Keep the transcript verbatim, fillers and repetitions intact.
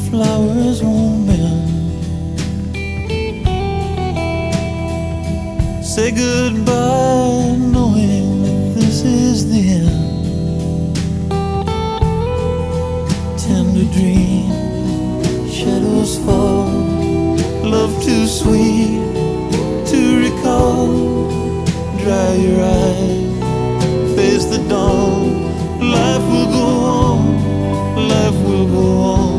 flowers won't bend. Say goodbye knowing that this is the end. Tender dream, shadows fall, love too sweet to recall. Dry your eyes, face the dawn.